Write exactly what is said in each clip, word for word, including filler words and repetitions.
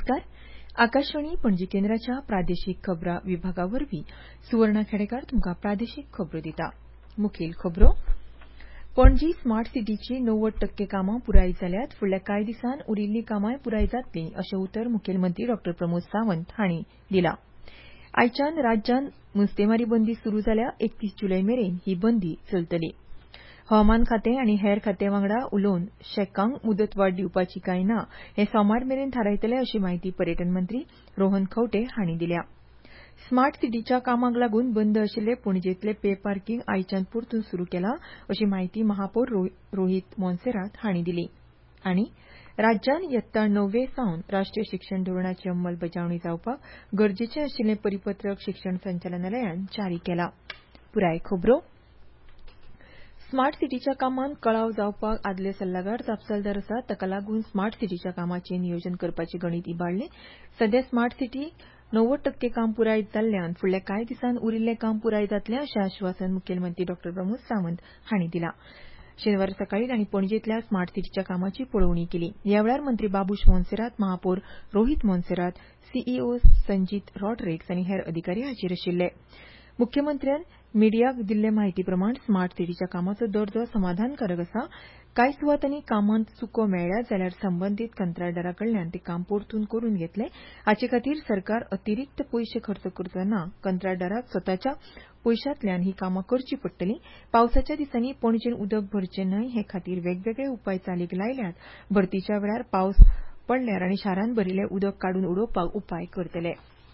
नमस्कार. आकाशवाणी पणजी केंद्राच्या प्रादेशीक खबरां विभागावरवीं सुवर्णा खेडेकार तुमकां प्रादेशीक खबरो दिता. मुखेल खबरो. पणजी स्मार्ट सिटीची णव्वद टक्के कामां पुराय जाल्यात. फुडल्या कांय दिसांत उरिल्लीं कामांय पुराय जातलीं अशें उतर मुखेलमंत्री डॉ प्रमोद सावंत हांणी दिलां. आयच्यान राज्यांत नुस्तेमारी बंदी सुरू जाल्या. एकतीस जुलय मेरेन ही बंदी चलतली. हवामान खातें आनी हेर खात्यां वांगडा उलोवन शेकांक मुदतवाड दिवपाची काय ना हें सोमार मेरेन थारायतले अशी माहिती पर्यटन मंत्री रोहन खंवटे हांणी दिल्या. स्मार्ट सिटीच्या कामाक लागून बंद आशिल्ले पणजेंतले पे पार्किंग आयच्यान परतून सुरू केलां अशी माहिती महापौर रोहीत मोन्सेरात हांणी दिली. आनी राज्यांत इयत्ता णव्वे सावन राष्ट्रीय शिक्षण धोरणाची अंमलबजावणी जावपाक गरजेचें आशिल्लें परिपत्रक शिक्षण संचालनालयान जारी केलां. पुराय खबरो. स्मार्ट सिटीच्या कामांत कळाव जावपाक आदले सल्लागार जापसालदार आसात. ताका लागून स्मार्ट सिटीच्या कामाचें नियोजन करपाचें गणीत इबाडलें. सध्या स्मार्ट सिटी णव्वद टक्के काम पुराय जाल्ल्यान फुडल्या कांय दिसांत उरिल्लें काम पुराय जातलें अशें आश्वासन मुखेलमंत्री डॉ प्रमोद सावंत हांणी दिलां. शेनवारा सकाळीं तांणी पणजेंतल्या स्मार्ट सिटीच्या कामाची पळोवणी केली. ह्या वेळार मंत्री बाबूश मोन्सेरात, महापौर रोहीत मोन्सेरात, सीईओ संजीत रॉड्रिक्स आनी हेर अधिकारी हाजीर आशिल्ले. मुख्यमंत्र्यान मिडियाक दिल्ले म्हायती प्रमाण स्मार्ट सिटीच्या कामाचो दर्जो समाधानकारक आसा. कांय सुवातांनी कामांत चुको मेळ्ळ्या जाल्यार संबंदीत कंत्राटदारा कडल्यान तें काम परतून करून घेतलें. हाचे खातीर सरकार अतिरिक्त पयशे खर्च करचो ना. कंत्राटदाराक स्वताच्या पयशांतल्यान ही कामां करची पडटलीं. पावसाच्या दिसांनी पणजेन उदक भरचें न्हय हे खातीर वेगवेगळे उपाय चालीक लायल्यात. भरतीच्या वेळार पावस पडल्यार आनी शारांत भरिल्लें उदक काडून उडोवपाक उपाय करतले.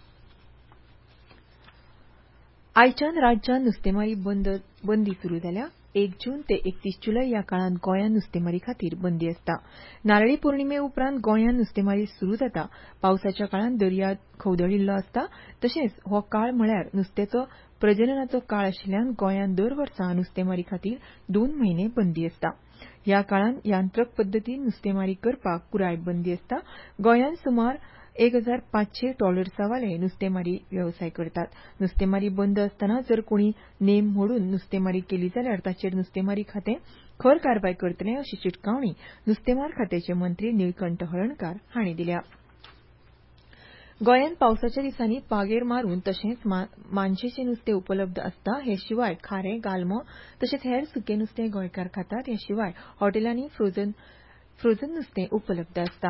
आयच्यान राज्यांत नुस्तेमारी बंदी सुरू जाल्या. एक जून ते एकतीस जुलय ह्या काळांत गोंयांत नुस्तेमारी खातीर बंदी आसता. नारळी पौर्णिमे उपरांत गोंयांत नुस्तेमारी सुरू जाता. पावसाच्या काळांत दर्या खवदळिल्लो आसता. तशेंच हो काळ म्हळ्यार नुस्त्याचो प्रजननाचो काळ आशिल्ल्यान गोंयांत दर वर्सा नुस्तेमारी खातीर दोन म्हयने बंदी आसता. ह्या काळांत यांत्रक पद्दतीन नुस्तेमारी करपाक पुराय बंदी आसता. गोंयांत सुमार एक हजार पांचशे ट्रॉलर्सावाले नुस्तेमारी वेवसाय करतात. नुस्तेमारी बंद आसतना जर कोणी नेम मोडून नुस्तेमारी केली जाल्यार ताचेर नुस्तेमारी खातें खर कारवाय करतलें अशी शिटकावणी नुस्तेमार खात्याचे मंत्री निळकंठ हळर्णकार हांणी दिल्या. गोंयांत पावसाच्या दिसांनी पागेर मारून तशेंच मानशेचें नुस्तें उपलब्ध आसता. हे शिवाय खारें, गालमो तशेंच हेर सुकें नुस्तें गोंयकार खातात. हे शिवाय हॉटेलांनी फ्रोझन फ्रोझन नुस्तें उपलब्ध आसता.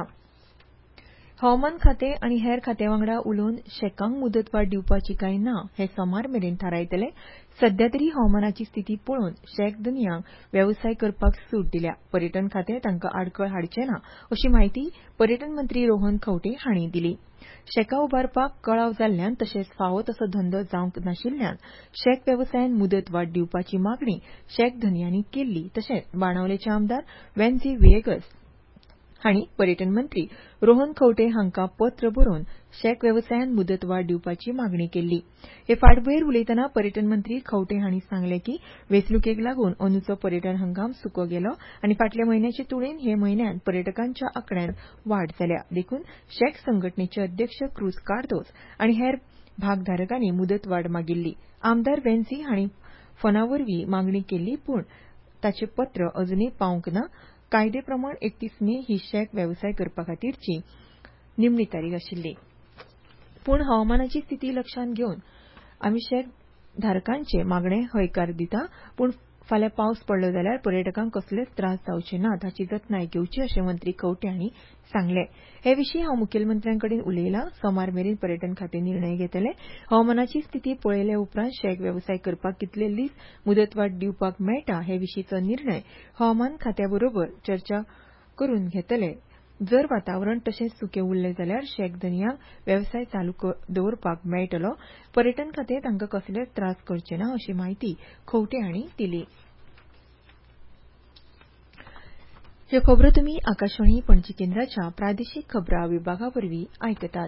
हवामान खातें आनी हेर खात्यां वांगडा उलोवन शेकांक मुदतवाड दिवपाची काय ना हें सोमार मेरेन थारायतले. सध्या तरी हवामानाची स्थिती पळोवन शेक धनियांक वेवसाय करपाक सूट दिल्या. पर्यटन खातें तांकां आडखळ हाडचें ना अशी माहिती पर्यटन मंत्री रोहन खंवटे हांणी दिली. शेकां उबारपाक कळाव जाल्ल्यान तशेंच फावो तसो धंदो जावंक नाशिल्ल्यान शेक वेवसायान मुदतवाड दिवपाची मागणी शेक धनियांनी केल्ली. तशेंच बाणावलेचे आमदार वेन्झी विएगस हांणी पर्यटन मंत्री रोहन खंवटे हांकां पत्र बरोवन शेक वेवसायान मुदतवाड दिवपाची मागणी केल्ली. हे फाटभुंयेर उलयतना पर्यटन मंत्री खंवटे हांणी सांगलें की वेंचणुकेक लागून अंदूचो पर्यटन हंगाम सुको गेलो आनी फाटल्या म्हयन्याचे तुळेन हे म्हयन्यांत पर्यटकांच्या आंकड्यांत वाड जाल्या. देखून शेक संघटनेचे अध्यक्ष क्रूज कार्दोस आनी हेर भागधारकांनी मुदतवाड मागिल्ली. आमदार वेन्झी हांणी फोनावरवीं मागणी केल्ली पूण ताचें पत्र अजूनय पावंक ना. कायदे प्रमाण एकतीस मे ही शेक वेवसाय करपा खातीरची निमणी तारीख आशिल्ली. पूण हवामानाची स्थिती लक्षांत घेवन आमी शेक धारकांचे मागणे हयकार दिता. पूण फाल्यां पावस पडलो जाल्यार पर्यटकांक कसलेच त्रास जावचे नात हाची जतनाय घेवची अशें मंत्री खंवटे हांणी सांगलें. हे विशीं हांव मुखेलमंत्र्यांकडेन उलयलां. सोमार मेरेन पर्यटन खातें निर्णय घेतले. हवामानाची स्थिती पळयले उपरांत शेक वेवसाय करपाक कितले दीस मुदतवाड दिवपाक मेळटा हे विशींचो निर्णय हवामान खात्या बरोबर चर्चा करून घेतले. जर वातावरण तशेंच सुकें उरलें जाल्यार शेक धनियांक वेवसाय चालू दवरपाक मेळटलो. पर्यटन खातें तांकां कसलेच त्रास करचे ना अशी माहिती खंवटे हांणी दिली. ह्यो खबरो तुमी आकाशवाणी पणजी केंद्राच्या प्रादेशीक खबरां विभागावरवीं आयकतात.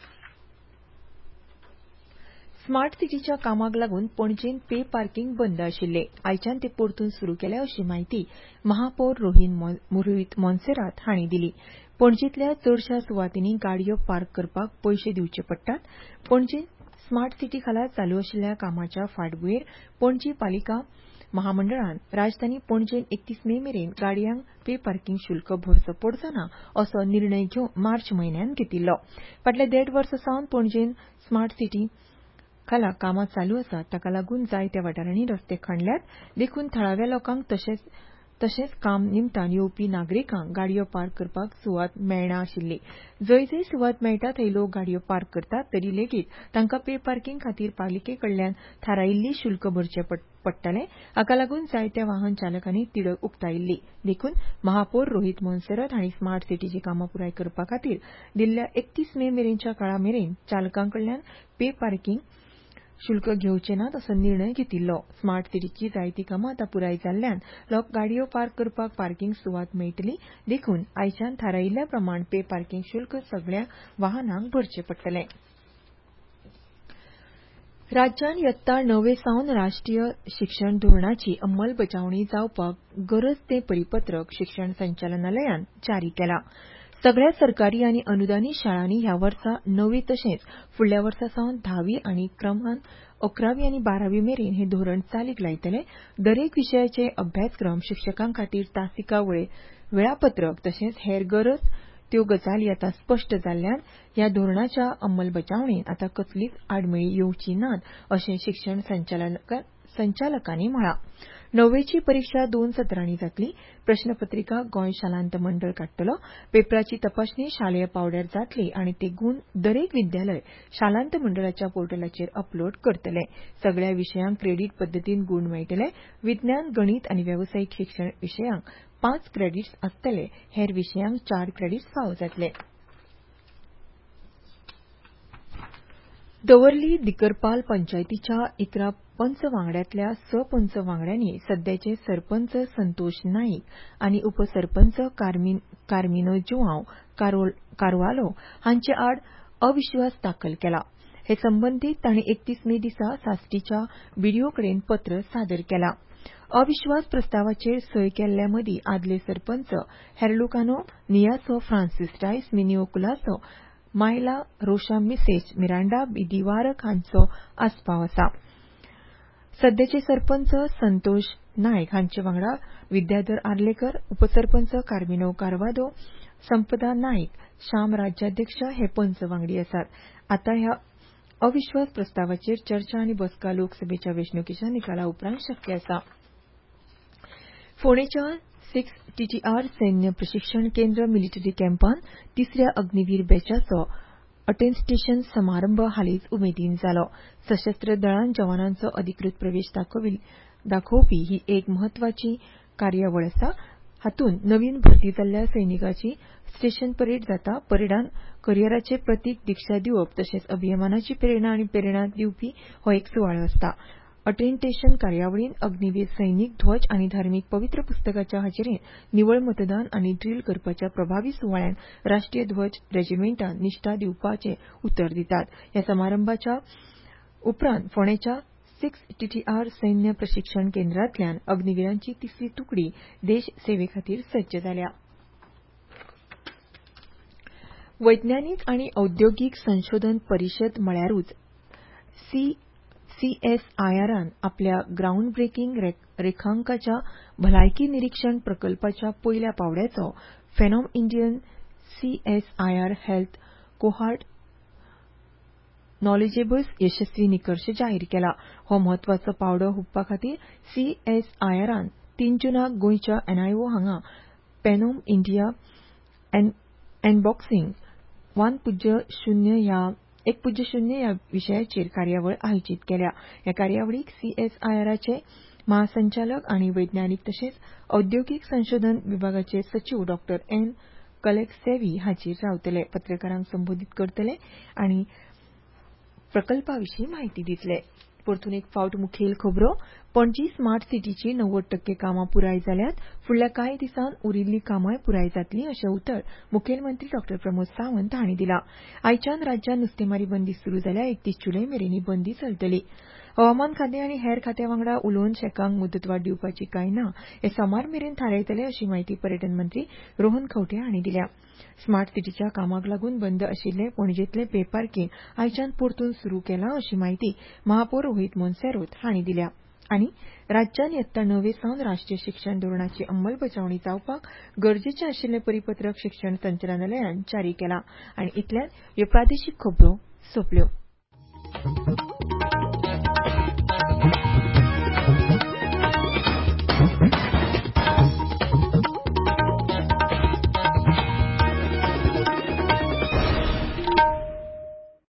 स्मार्ट सिटीच्या कामाक लागून पणजेन पे पार्किंग बंद आशिल्ले. आयच्यान ते परतून सुरू केले अशी माहिती महापौर रोहीत मोन्सेरात हांणी दिली. पणजेंतल्या चडशा सुवातींनी गाडयो पार्क करपाक पयशे दिवचे पडटात. पणजेंत स्मार्ट सिटी खाला चालू आशिल्ल्या कामाच्या फाटभुंयेर पणजी पालिका महामंडळान राजधानी पणजेन एकतीस मे मेरेन गाडयांक पे पार्किंग शुल्क भरचो पडचो ना असो निर्णय घेवन मार्च म्हयन्यात घेतिल्लो. फाटल्या देड वर्सा सावन पणजेन स्मार्ट सिटी खाला कामां चालू आसात. ताका लागून जायत्या वाठारांनी रस्ते खणल्यात. देखून थळाव्या लोकांक तशेंच तशेंच काम निमतान येवपी नागरिकांक गाडयो पार्क करपाक सुवात मेळना आशिल्ली. जंय जंय सुवात मेळटा थंय लोक गाडयो पार्क करतात, तरी लेगीत तांकां पे पार्किंग खातीर पालिके कडल्यान थारायिल्ली शुल्क भरचें पडटलें. हाका लागून जायत्या वाहन चालकांनी तिडक उक्तायिल्ली. देखून महापौर रोहित मोन्सेरात हांणी स्मार्ट सिटीची कामां पुराय करपा खातीर दिल्ल्या एकतीस मे मेरेनच्या काळा मेरेन चालकां कडल्यान पे पार्किंग शुल्क घेवचे नात असो निर्णय घेतिल्लो. स्मार्ट सिटीची जायतीं कामां आतां पुराय जाल्ल्यान लोक गाडयो पार्क करपाक पार्किंग सुवात मेळटली. देखून आयच्यान थारायिल्ल्या प्रमाण पे पार्किंग शुल्क सगळ्या वाहनांक भरचें पडटलें. राज्यान यत्ता णवे सावन राष्ट्रीय शिक्षण धोरणाची अंमलबजावणी जावपाक गरज तें परिपत्रक शिक्षण संचालनालयान जारी केलां. सगळ्या सरकारी आनी अनुदानीत शाळांनी ह्या वर्सा णवी तशेंच फुडल्या वर्सा सावन धावी आनी क्रमांक अकरावी आनी बारावी मेरेन हे धोरण चालीक लायतले. दरेक विशयाचे अभ्यासक्रम शिक्षकां खातीर तासिका वेळापत्रक तशेंच हेर गरज त्यो गजाली आतां स्पश्ट जाल्ल्यान ह्या धोरणाच्या अंमलबजावणेत आतां कसलीच आडमेळी येवची नात अशें शिक्षण संचालकांनी म्हळां. णव्वेची परीक्षा दोन सत्रांनी जातली. प्रश्नपत्रिका गोंय शालांत मंडळ काडटलो. पेपराची तपासणी शालेय पावड्यार जातली आनी ते गुण दरेक विद्यालय शालांत मंडळाच्या पोर्टलाचेर अपलोड करतले. सगळ्या विशयांक क्रेडीट पद्दतीन गुण मेळटले. विज्ञान, गणित आनी वेवसायीक शिक्षण विशयांक पांच क्रेडीट्स आसतले. हेर विशयांक चार क्रेडीट्स फावो जातले. दवर्ली दिकरपाल पंचायतीच्या इकरा पंच वांगड्यांतल्या स पंच वांगड्यांनी सद्याचे सरपंच संतोष नाईक आनी उपसरपंच कार्मिनो जुआंव कारवालो हांचे आड अविश्वास दाखल केला. हे संबंदीत तांणी एकतीस मे दिसा साश्टीच्या बीडीओ कडेन पत्र सादर केलां. अविश्वास प्रस्तावाचेर सय केल्ल्या मदीं आदले सरपंच हेर्लुकानो नियासो फ्रांसिस डायस मिनिओकुलासो मायला रोशा मिसेस मिरांडा बिदीवारक हांचो आस्पाव आसा. सद्याचे सरपंच संतोष नायक हांचे वांगडा विद्याधर आर्लेकर, उपसरपंच कार्मिनो कारवादो, संपदा नायक, श्याम राज्याध्यक्ष हे पंच वांगडी आसात. आतां ह्या अविश्वास प्रस्तावाचेर चर्चा आनी बसका लोकसभेच्या वेंचणुकेच्या निकाला उपरांत शक्य आसा. फोंडेच्या सिक्स टीटीआर सैन्य प्रशिक्षण केंद्र मिलिटरी कॅम्पान तिसऱ्या अग्निवीर बॅचाचो अटेस्टेशन समारंभ हालींच उमेदीन जालो. सशस्त्र दळांत जवानांचो अधिकृत प्रवेश दाखोवपी ही एक म्हत्वाची कार्यावळ आसा. हातूंत नवीन भरती जाल्ल्या सैनिकांची स्टेशन परेड जाता. परेडान करियराचे प्रतीक दिक्षा दिवप तशेंच अभियमानाची प्रेरणा आनी प्रेरणा दिवपी हो एक सुवाळो आसता. अटेस्टेशन कार्यावळीन अग्निवीर सैनीक ध्वज आनी धार्मीक पवित्र पुस्तकाच्या हाजेरीन निवळ मतदान आनी ड्रील करपाच्या प्रभावी सुवाळ्यान राष्ट्रीय ध्वज रेजिमेंटान निश्ठा दिवपाचे उतर दितात. ह्या समारंभाच्या उपरांत फोंडेच्या सिक्स टीटीआर सैन्य प्रशिक्षण केंद्रांतल्यान अग्निवीरांची तिसरी तुकडी देश सेवे खातीर सज्ज जाल्या. वैज्ञानीक आनी औद्योगीक संशोधन परिशद म्हळ्यारूच सी सीएसआयआरान आपल्या ग्राउंड ब्रेकिंग रेखांकाच्या भलायकी निरीक्षण प्रकल्पाच्या पयल्या पावड्याचो Phenome Indian CSIR Health Cohort नॉलेजेबल्स यशस्वी निकर्श जाहीर केला. हो म्हत्वाचो पावडो हुंपपा खातीर सीएसआयआरान तीन जुनाक गोंयच्या एनआयओ हांगा फेनॉम इंडिया अनबॉक्सिंग वन पुज्य शून्य ह्या एक पुज्य शून्य ह्या विशयाचेर कार्यावळ आयोजीत केल्या. ह्या कार्यावळीक सीएसआयआराचे महासंचालक आनी वैज्ञानीक तशेंच औद्योगीक संशोधन विभागाचे सचिव डॉ एन कलेक्सेवी हाजीर रावतले, पत्रकारांक संबोधीत करतले आनी प्रकल्पाविशीं म्हायती दितले. परतून एक फावट मुखेल खबरो. पणजी स्मार्ट सिटीची णव्वद टक्के कामां पुराय जाल्यात. फुडल्या कांय दिसांत उरिल्ली कामांय पुराय जातलीं अशें उतर मुखेलमंत्री डॉ प्रमोद सावंत हांणी दिलां. आयच्यान राज्यांत नुस्तेमारी बंदी सुरू जाल्या. एकतीस जुलय मेरेन ही बंदी चलतली. हवामान खातें आनी हेर खात्यां वांगडा उलोवन शेकांक मुदतवाड दिवपाची काय ना हें सोमार मेरेन थारायतले अशी माहिती पर्यटन मंत्री रोहन खंवटे हांणी दिल्या. स्मार्ट सिटीच्या कामाक लागून बंद आशिल्ले पणजेंतले पे पार्किंग आयच्यान परतून सुरू केलां अशी माहिती महापौर रोहित मोन्सेरात हांणी दिल्या. आनी राज्यान येत्ता णवे सावन राष्ट्रीय शिक्षण धोरणाची अंमलबजावणी जावपाक गरजेचे आशिल्ले परिपत्रक शिक्षण संचालनालयान जारी केला. आनी इतल्यान ह्यो प्रादेशीक खबरो सोंपल्यो.